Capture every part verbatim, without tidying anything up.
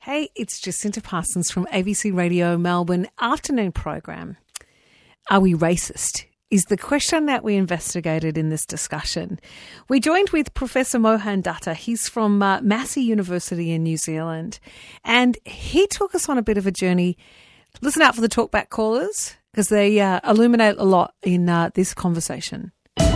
Hey, it's Jacinta Parsons from A B C Radio Melbourne afternoon program. Are we racist? Is the question that we investigated in this discussion. We joined with Professor Mohan Datta. He's from uh, Massey University in New Zealand, and he took us on a bit of a journey. Listen out for the talkback callers because they uh, illuminate a lot in uh, this conversation.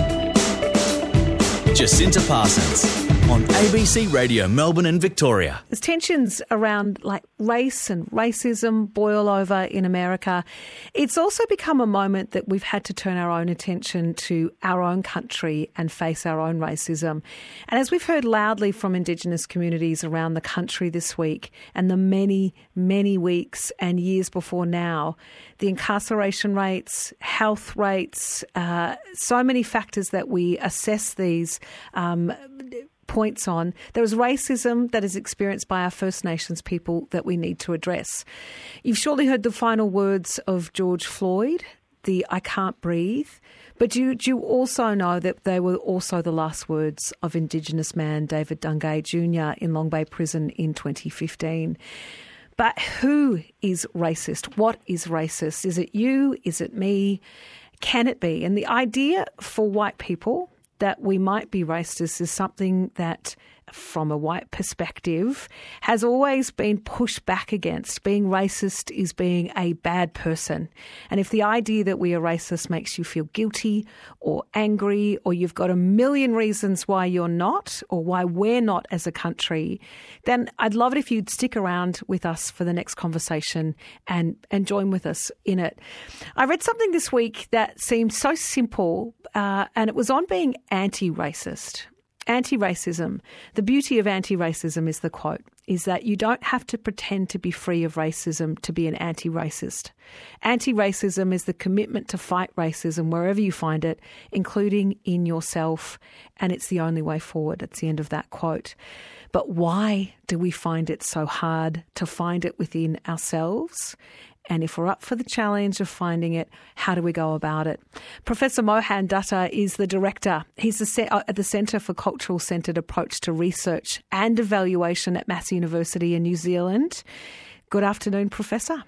Jacinta Parsons on A B C Radio Melbourne and Victoria. There's tensions around like race and racism boil over in America. It's also become a moment that we've had to turn our own attention to our own country and face our own racism. And as we've heard loudly from Indigenous communities around the country this week and the many, many weeks and years before now, the incarceration rates, health rates, uh, so many factors that we assess these um points on. There is racism that is experienced by our First Nations people that we need to address. You've surely heard the final words of George Floyd, the I can't breathe, but do you, do you also know that they were also the last words of Indigenous man David Dungay Junior in Long Bay Prison in twenty fifteen? But who is racist? What is racist? Is it you? Is it me? Can it be? And the idea for white people that we might be racist is something that, from a white perspective, has always been pushed back against. Being racist is being a bad person. And if the idea that we are racist makes you feel guilty or angry, or you've got a million reasons why you're not or why we're not as a country, then I'd love it if you'd stick around with us for the next conversation and, and join with us in it. I read something this week that seemed so simple, uh, and it was on being anti-racist. Anti-racism. The beauty of anti-racism is the quote, is that you don't have to pretend to be free of racism to be an anti-racist. Anti-racism is the commitment to fight racism wherever you find it, including in yourself, and it's the only way forward. It's the end of that quote. But why do we find it so hard to find it within ourselves? And if we're up for the challenge of finding it, how do we go about it? Professor Mohan Datta is the director. He's the, at the Centre for Cultural Centred Approach to Research and Evaluation at Massey University in New Zealand. Good afternoon, Professor.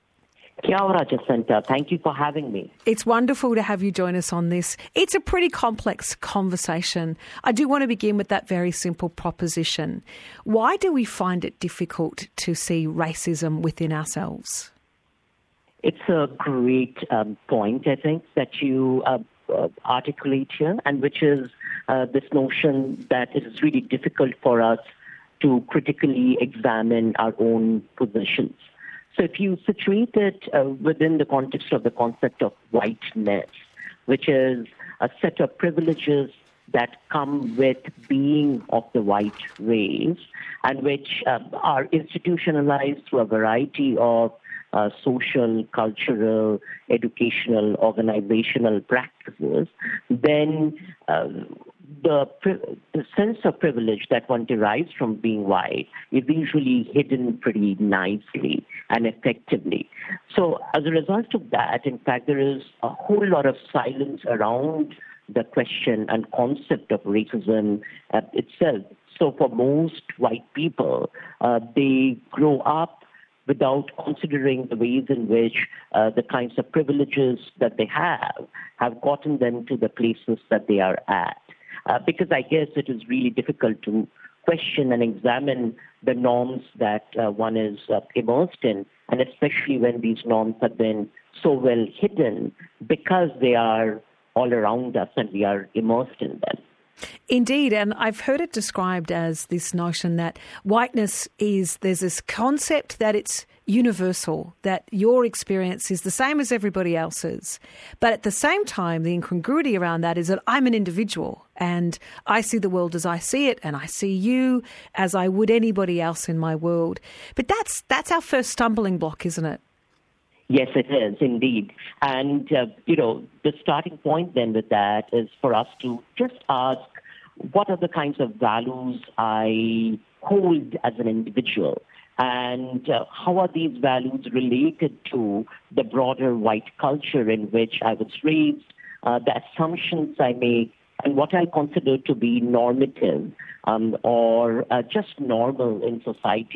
Kia ora, Jacinta. Thank you for having me. It's wonderful to have you join us on this. It's a pretty complex conversation. I do want to begin with that very simple proposition. Why do we find it difficult to see racism within ourselves? It's a great um, point, I think, that you uh, uh, articulate here, and which is uh, this notion that it is really difficult for us to critically examine our own positions. So if you situate it uh, within the context of the concept of whiteness, which is a set of privileges that come with being of the white race, and which uh, are institutionalized through a variety of Uh, social, cultural, educational, organizational practices, then uh, the, the sense of privilege that one derives from being white is usually hidden pretty nicely and effectively. So as a result of that, in fact, there is a whole lot of silence around the question and concept of racism uh, itself. So for most white people, uh, they grow up without considering the ways in which uh, the kinds of privileges that they have have gotten them to the places that they are at. Uh, because I guess it is really difficult to question and examine the norms that uh, one is uh, immersed in, and especially when these norms have been so well hidden because they are all around us and we are immersed in them. Indeed, and I've heard it described as this notion that whiteness is, there's this concept that it's universal, that your experience is the same as everybody else's. But at the same time, the incongruity around that is that I'm an individual and I see the world as I see it, and I see you as I would anybody else in my world. But that's that's our first stumbling block, isn't it? Yes, it is, indeed. And, uh, you know, the starting point then with that is for us to just ask, what are the kinds of values I hold as an individual? And uh, how are these values related to the broader white culture in which I was raised, uh, the assumptions I make, and what I consider to be normative um, or uh, just normal in society?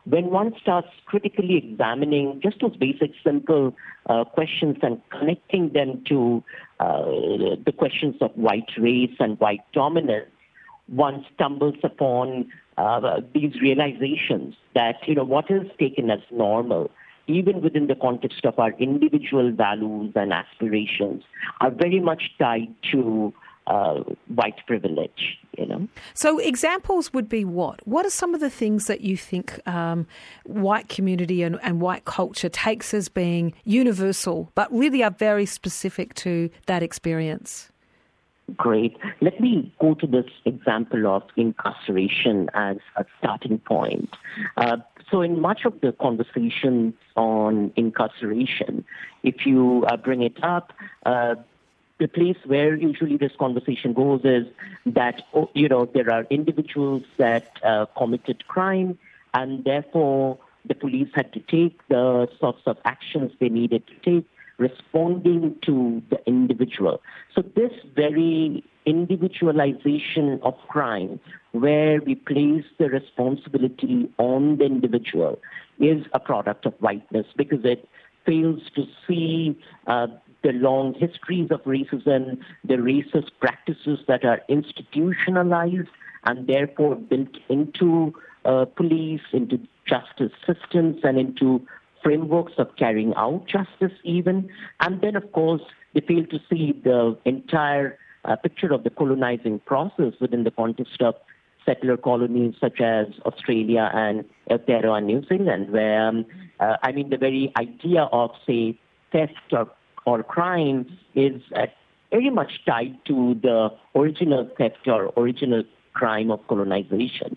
when one starts critically examining just those basic, simple uh, questions and connecting them to uh, the questions of white race and white dominance, one stumbles upon uh, these realizations that, you know, what is taken as normal, even within the context of our individual values and aspirations, are very much tied to uh, white privilege, you know. So examples would be what? What are some of the things that you think um, white community and, and white culture takes as being universal, but really are very specific to that experience? Great. Let me go to this example of incarceration as a starting point. Uh, so in much of the conversations on incarceration, if you uh, bring it up, uh, the place where usually this conversation goes is that, oh, you know, there are individuals that uh, committed crime, and therefore the police had to take the sorts of actions they needed to take, responding to the individual. So this very individualization of crime, where we place the responsibility on the individual, is a product of whiteness, because it fails to see uh, the long histories of racism, the racist practices that are institutionalized and therefore built into uh, police, into justice systems, and into frameworks of carrying out justice even. And then, of course, they fail to see the entire uh, picture of the colonizing process within the context of settler colonies such as Australia and Aotearoa and New Zealand, where, um, uh, I mean, the very idea of, say, theft or, or crime is uh, very much tied to the original theft or original crime of colonization.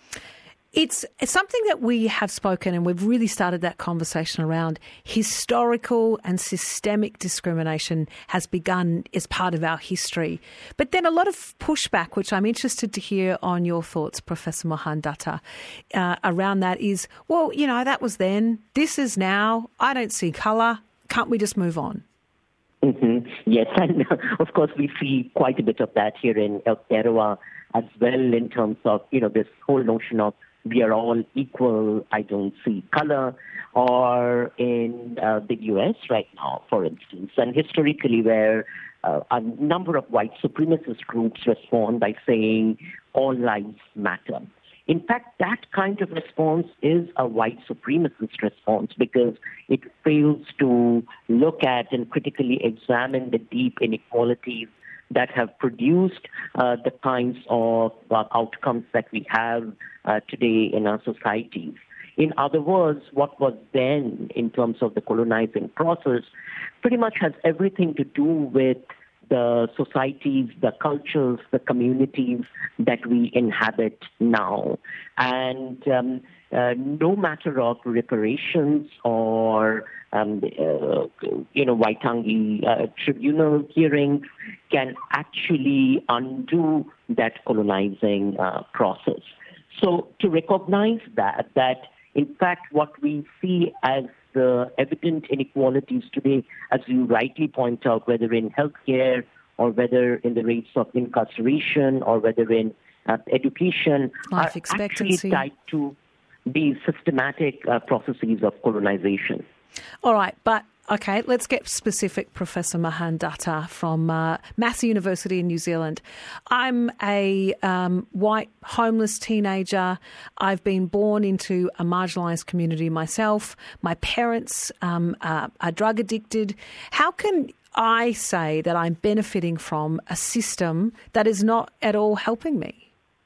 It's, it's something that we have spoken, and we've really started that conversation around. Historical and systemic discrimination has begun as part of our history. But then a lot of pushback, which I'm interested to hear on your thoughts, Professor Mohan Datta, uh, around that is, well, you know, that was then, this is now, I don't see colour, can't we just move on? Mm-hmm. Yes, and of course we see quite a bit of that here in Aotearoa as well, in terms of, you know, this whole notion of we are all equal, I don't see color, or in uh, the U S right now, for instance, and historically where uh, a number of white supremacist groups respond by saying all lives matter. In fact, that kind of response is a white supremacist response, because it fails to look at and critically examine the deep inequalities that have produced uh, the kinds of uh, outcomes that we have uh, today in our societies. In other words, what was then in terms of the colonizing process pretty much has everything to do with the societies, the cultures, the communities that we inhabit now. And um, uh, no matter of reparations or, um, uh, you know, Waitangi uh, tribunal hearings can actually undo that colonizing uh, process. So to recognize that, that in fact what we see as the evident inequalities today, as you rightly point out, whether in healthcare or whether in the rates of incarceration or whether in uh, education, life are expectancy, actually tied to these systematic uh, processes of colonization. All right, but okay, let's get specific, Professor Mohan Datta from uh, Massey University in New Zealand. I'm a um, white homeless teenager. I've been born into a marginalised community myself. My parents um, are, are drug addicted. How can I say that I'm benefiting from a system that is not at all helping me?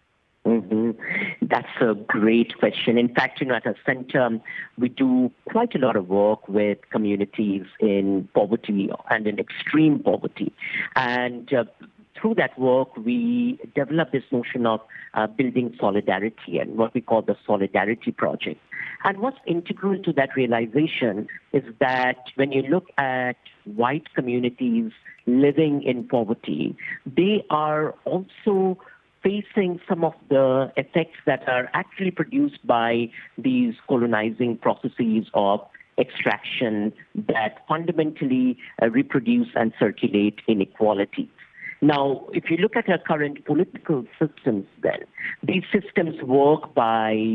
Mm-hmm. That's a great question. In fact, you know, at our center, we do quite a lot of work with communities in poverty and in extreme poverty. And uh, through that work, we develop this notion of uh, building solidarity and what we call the Solidarity Project. And what's integral to that realization is that when you look at white communities living in poverty, they are also facing some of the effects that are actually produced by these colonizing processes of extraction that fundamentally uh, reproduce and circulate inequality. Now, if you look at our current political systems then, these systems work by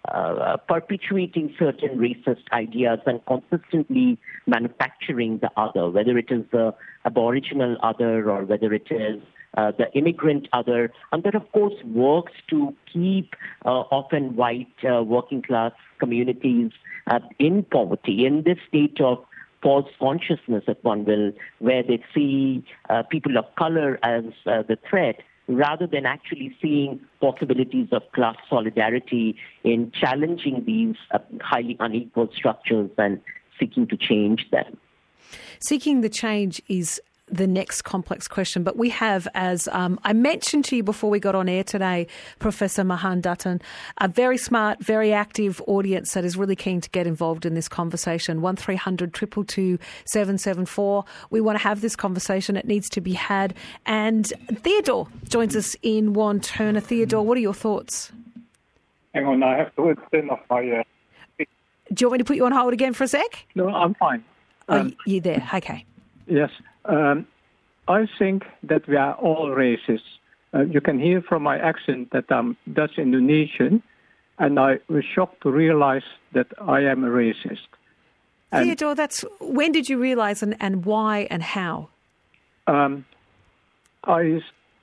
uh, perpetuating certain racist ideas and consistently manufacturing the other, whether it is the Aboriginal other or whether it is uh, the immigrant other, and that, of course, works to keep uh, often white uh, working class communities uh, in poverty, in this state of false consciousness, if one will, where they see uh, people of color as uh, the threat, rather than actually seeing possibilities of class solidarity in challenging these uh, highly unequal structures and seeking to change them. Seeking the change is the next complex question, but we have, as um, I mentioned to you before we got on air today, Professor Mahan Dutton, a very smart, very active audience that is really keen to get involved in this conversation. one three hundred two two two seven seven four. We want to have this conversation. It needs to be had. And Theodore joins us in Wantirna. Theodore, what are your thoughts? Hang on, I have to turn off my... Uh... Do you want me to put you on hold again for a sec? No, I'm fine. Um, oh, you're there. Okay. Yes. Um, I think that we are all racist. Uh, you can hear from my accent that I'm Dutch Indonesian, and I was shocked to realize that I am a racist. And, Theodore, that's when did you realize, and, and why and how? Um, I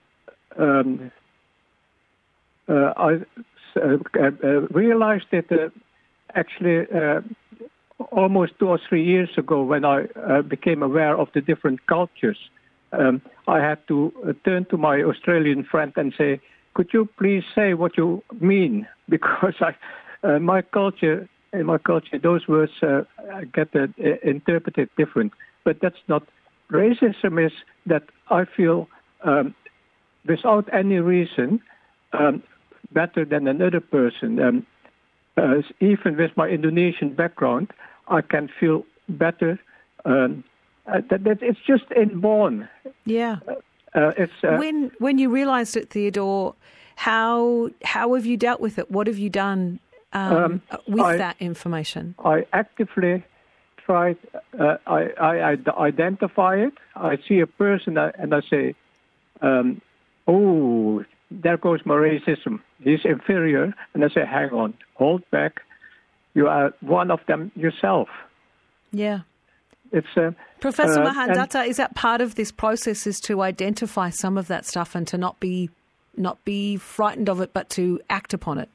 um, uh, I uh, uh, realized that uh, actually. Uh, Almost two or three years ago, when I uh, became aware of the different cultures, um, I had to uh, turn to my Australian friend and say, could you please say what you mean? Because I, uh, my culture, in my culture, those words uh, get uh, interpreted different. But that's not racism. Is that I feel um, without any reason um, better than another person. Um, uh, even with my Indonesian background, I can feel better. Um, uh, that, that it's just inborn. Yeah. Uh, uh, it's uh, when when you realised it, Theodore, how how have you dealt with it? What have you done um, um, with I, that information? I actively tried. Uh, I, I, I identify it. I see a person and I say, um, "Oh, there goes my racism. He's inferior." And I say, "Hang on, hold back. You are one of them yourself." Yeah. It's uh, Professor uh, Mahan Dutton, is that part of this process, is to identify some of that stuff and to not be not be frightened of it, but to act upon it?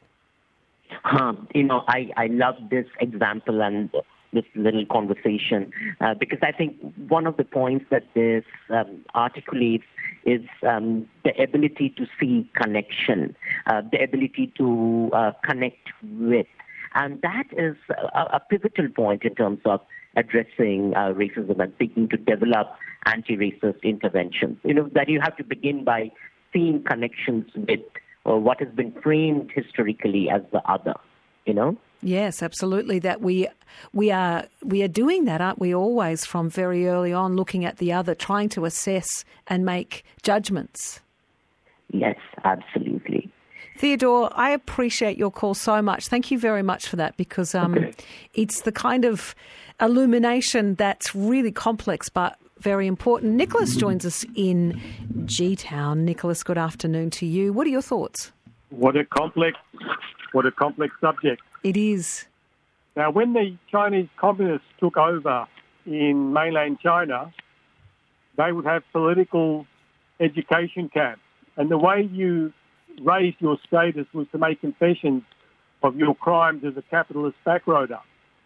Um, you know, I, I love this example and this little conversation uh, because I think one of the points that this um, articulates is um, the ability to see connection, uh, the ability to uh, connect with. And that is a, a pivotal point in terms of addressing uh, racism and seeking to develop anti-racist interventions. You know, that you have to begin by seeing connections with or what has been framed historically as the other, you know? Yes, absolutely. That we we are we are doing that, aren't we, always from very early on, looking at the other, trying to assess and make judgments. Yes, absolutely. Theodore, I appreciate your call so much. Thank you very much for that, because um, okay. it's the kind of illumination that's really complex but very important. Nicholas joins us in G-Town. Nicholas, good afternoon to you. What are your thoughts? What a complex, what a complex subject. It is. Now, when the Chinese communists took over in mainland China, they would have political education camps. And the way you raised your status was to make confessions of your crimes as a capitalist backroader.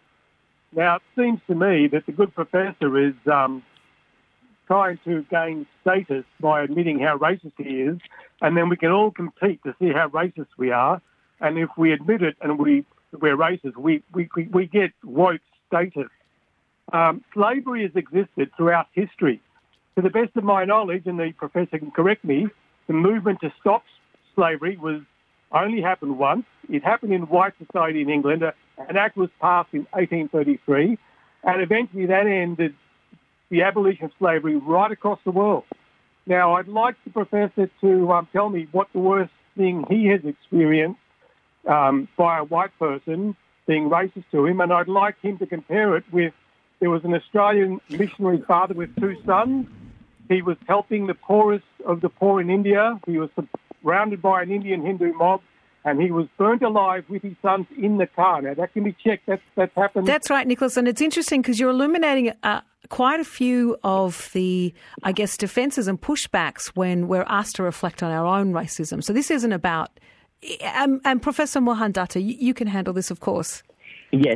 Now, it seems to me that the good professor is um, trying to gain status by admitting how racist he is, and then we can all compete to see how racist we are. And if we admit it and we, we're racist, we, we, we get woke status. Um, slavery has existed throughout history. To the best of my knowledge, and the professor can correct me, the movement to stop slavery was only happened once. It happened in white society in England. An act was passed in eighteen thirty-three, and eventually that ended the abolition of slavery right across the world. Now, I'd like the professor to um, tell me what the worst thing he has experienced um, by a white person being racist to him, and I'd like him to compare it with, there was an Australian missionary father with two sons. He was helping the poorest of the poor in India. He was surrounded by an Indian Hindu mob, and he was burnt alive with his sons in the car. Now, that can be checked. That's, that's happened. That's right, Nicholas. And it's interesting because you're illuminating uh, quite a few of the, I guess, defences and pushbacks when we're asked to reflect on our own racism. So this isn't about... Um, and Professor Mohan Datta, you, you can handle this, of course. Yes,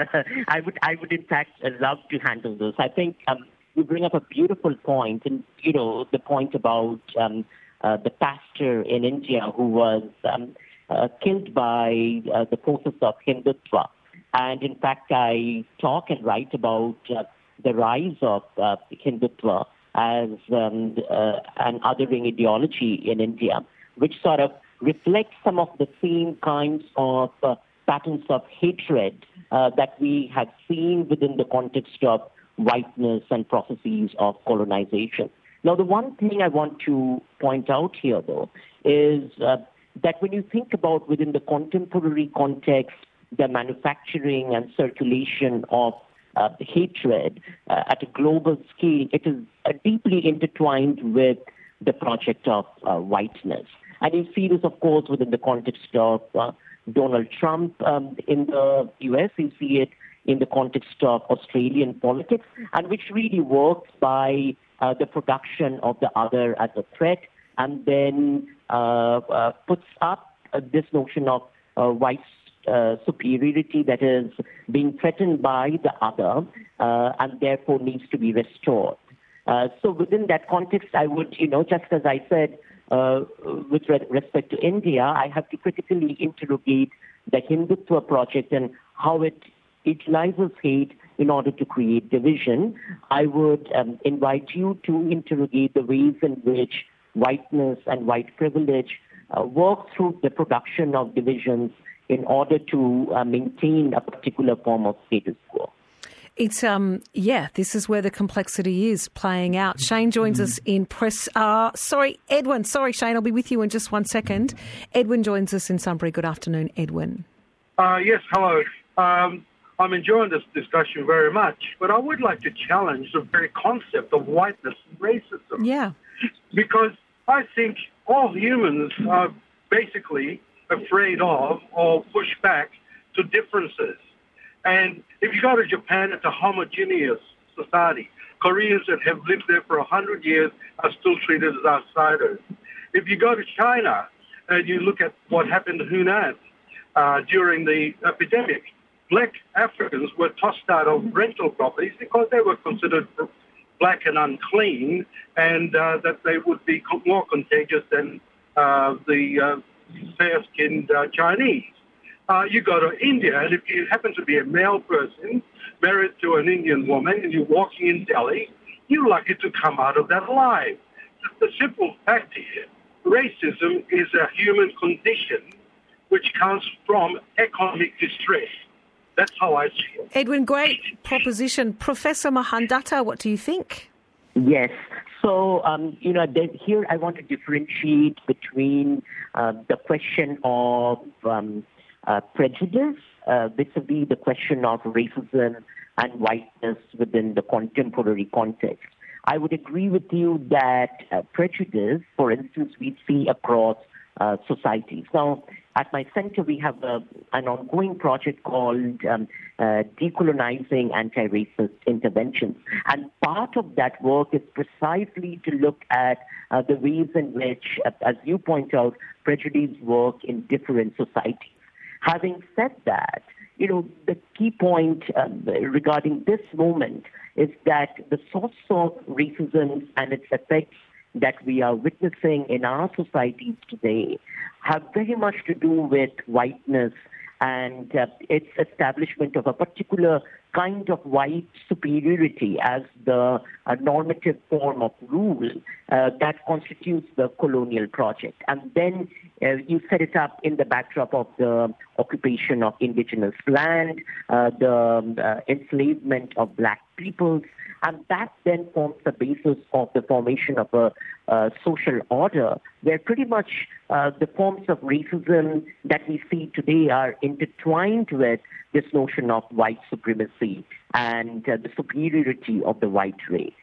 I would. I would, in fact, love to handle this. I think um, you bring up a beautiful point, and you know the point about um, uh, the pastor in India who was um, uh, killed by uh, the forces of Hindutva. And in fact, I talk and write about uh, the rise of uh, Hindutva as um, uh, an othering ideology in India, which sort of reflects some of the same kinds of uh, patterns of hatred uh, that we have seen within the context of whiteness and processes of colonization. Now, the one thing I want to point out here, though, is uh, that when you think about within the contemporary context, the manufacturing and circulation of uh, hatred uh, at a global scale, it is uh, deeply intertwined with the project of uh, whiteness. And you see this, of course, within the context of uh, Donald Trump um, in the U S. You see it in the context of Australian politics, and which really works by uh, the production of the other as a threat, and then uh, uh, puts up uh, this notion of uh, white uh, superiority that is being threatened by the other, uh, and therefore needs to be restored. Uh, so within that context, I would, you know, just as I said, Uh, with re- respect to India, I have to critically interrogate the Hindutva project and how it utilizes hate in order to create division. I would um, invite you to interrogate the ways in which whiteness and white privilege uh, work through the production of divisions in order to uh, maintain a particular form of status quo. It's, um, yeah, this is where the complexity is playing out. Shane joins us in press. Uh, sorry, Edwin. Sorry, Shane, I'll be with you in just one second. Edwin joins us in Sunbury. Good afternoon, Edwin. Uh, yes, hello. Um, I'm enjoying this discussion very much, but I would like to challenge the very concept of whiteness and racism. Yeah. Because I think all humans are basically afraid of or push back to differences. And if you go to Japan, it's a homogeneous society. Koreans that have lived there for one hundred years are still treated as outsiders. If you go to China and you look at what happened to Hunan uh, during the epidemic, black Africans were tossed out of rental properties because they were considered black and unclean, and uh, that they would be more contagious than uh, the uh, fair-skinned uh, Chinese. Uh, you go to India, and if you happen to be a male person married to an Indian woman and you're walking in Delhi, you're lucky to come out of that alive. The simple fact is, racism is a human condition which comes from economic distress. That's how I see it. Edwin, great proposition. Professor Mohan Datta, what do you think? Yes. So, um, you know, here I want to differentiate between uh, the question of um, Uh, prejudice, uh, vis-a-vis the question of racism and whiteness within the contemporary context. I would agree with you that uh, prejudice, for instance, we see across uh, societies. Now, at my center, we have a, an ongoing project called um, uh, Decolonizing Anti-Racist Interventions. And part of that work is precisely to look at uh, the ways in which, uh, as you point out, prejudice work in different societies. Having said that, you know, the key point um, regarding this moment is that the source of racism and its effects that we are witnessing in our societies today have very much to do with whiteness and uh, its establishment of a particular kind of white superiority as the uh, normative form of rule uh, that constitutes the colonial project. And then uh, you set it up in the backdrop of the occupation of indigenous land, uh, the uh, enslavement of black peoples, and that then forms the basis of the formation of a uh, social order where pretty much uh, the forms of racism that we see today are intertwined with this notion of white supremacy and uh, the superiority of the white race.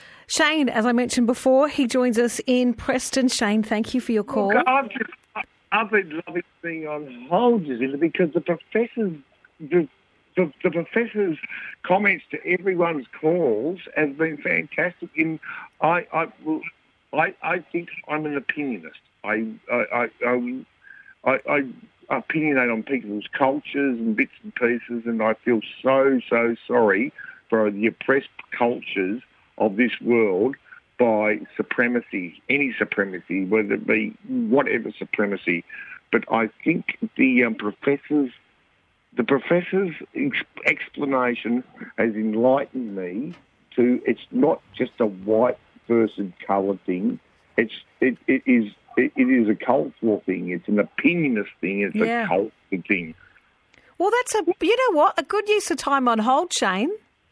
Shane, as I mentioned before, he joins us in Preston. Shane, thank you for your call. Look, I've just, I've been loving being on hold, Jacinda, because the professors, the, the, the professors' comments to everyone's calls has been fantastic. In I, I, I, I think I'm an opinionist. I, I, I, I, I opinionate on people's cultures and bits and pieces, and I feel so, so sorry for the oppressed cultures of this world by supremacy, any supremacy, whether it be whatever supremacy. But I think the um, professors, the professor's ex- explanation has enlightened me to it's not just a white versus coloured thing. It's it, it is it, it is a cultural thing. It's an opinionist thing. It's Yeah. a cultural thing. Well, that's a, you know what, a good use of time on hold, Shane.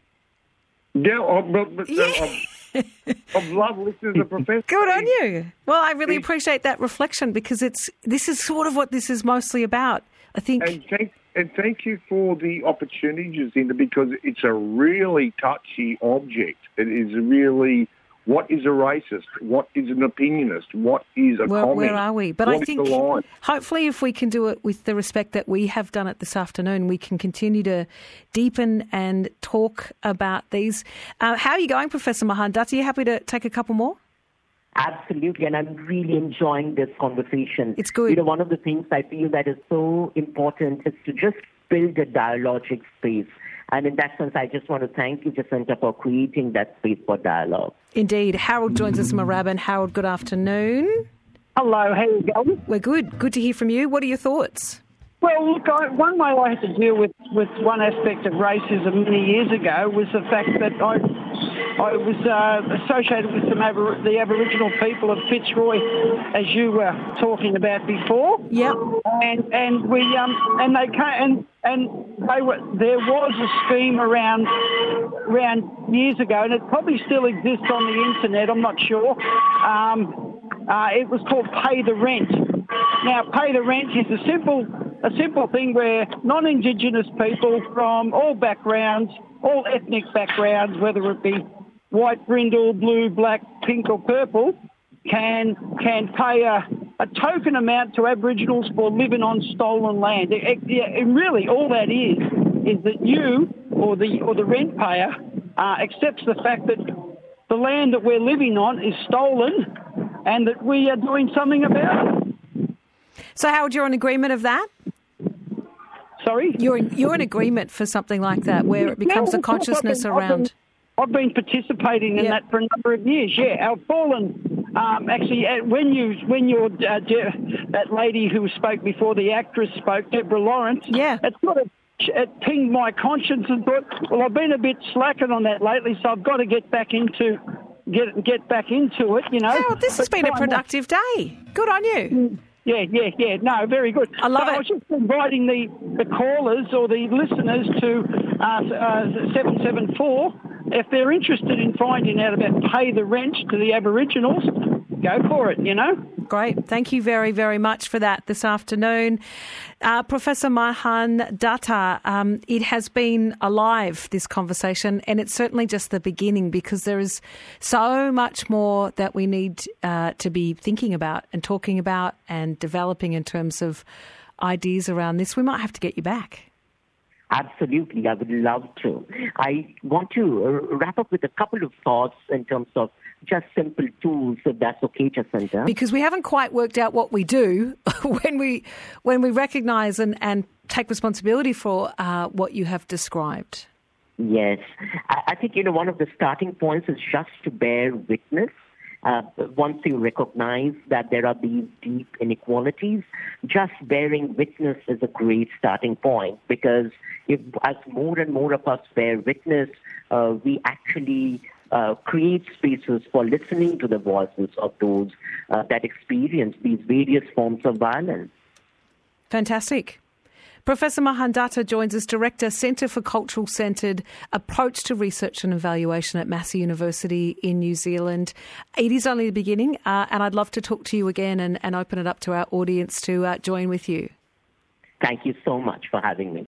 Yeah, I'm, but, but, Yeah. I'm, I've loved listening to the professor. Good on you. Well, I really appreciate that reflection because it's this is sort of what this is mostly about. I think. And thank, and thank you for the opportunity, Jacinda, because it's a really touchy object. It is really, what is a racist? What is an opinionist? What is a Well, comment? where are we? But What I is think the line? hopefully if we can do it with the respect that we have done it this afternoon, we can continue to deepen and talk about these. Uh, how are you going, Professor Mahan Datta? Are you happy to take a couple more? Absolutely, and I'm really enjoying this conversation. It's good. You know, one of the things I feel that is so important is to just build a dialogic space. And in that sense, I just want to thank you, Jacinta, for creating that space for dialogue. Indeed. Harold joins us from Moorabbin. Harold, good afternoon. Hello, how you going? We're good. Good to hear from you. What are your thoughts? Well, look, I, one way I had to deal with, with one aspect of racism many years ago was the fact that I I was uh, associated with some Aber- the Aboriginal people of Fitzroy, as you were talking about before. Yep. And and we um and they came and and they were there was a scheme around around years ago, and it probably still exists on the internet. I'm not sure. Um, uh, it was called Pay the Rent. Now, pay the rent is a simple a simple thing where non-Indigenous people from all backgrounds, all ethnic backgrounds, whether it be white, brindle, blue, black, pink or purple, can can pay a, a token amount to Aboriginals for living on stolen land. It, it, it really, all that is is that you or the or the rent payer uh, accepts the fact that the land that we're living on is stolen, and that we are doing something about it. So, Harold, you're in agreement of that? Sorry? You're in, you're in agreement for something like that, where it becomes Yeah, a consciousness I've been, around... I've been, I've been participating in Yeah. that for a number of years, yeah. Our fallen, um, actually, uh, when you, when you're, uh, De- that lady who spoke before, the actress spoke, Deborah Lawrence, Yeah. it sort of it pinged my conscience and thought, well, I've been a bit slacking on that lately, so I've got to get back into... Get get back into it, you know. Harold, this has But been a try not- productive day. Good on you. Yeah, yeah, yeah. No, very good. I love so it. I was just inviting the, the callers or the listeners to uh, uh, seven seven four. If they're interested in finding out about pay the rent to the Aboriginals, go for it, you know. Great. Thank you very, very much for that this afternoon. Uh, Professor Mahan Datta, um, it has been alive, this conversation, and it's certainly just the beginning because there is so much more that we need uh, to be thinking about and talking about and developing in terms of ideas around this. We might have to get you back. Absolutely, I would love to. I want to uh, wrap up with a couple of thoughts in terms of just simple tools, if that's okay, Jacinta. Because we haven't quite worked out what we do when we when we recognise and, and take responsibility for uh, what you have described. Yes. I, I think, you know, one of the starting points is just to bear witness. Uh, once you recognize that there are these deep inequalities, just bearing witness is a great starting point, because if as more and more of us bear witness, uh, we actually uh, create spaces for listening to the voices of those uh, that experience these various forms of violence. Fantastic. Professor Mahan Datta joins us, Director, Centre for Cultural Centred Approach to Research and Evaluation at Massey University in New Zealand. It is only the beginning, uh, and I'd love to talk to you again and, and open it up to our audience to uh, join with you. Thank you so much for having me.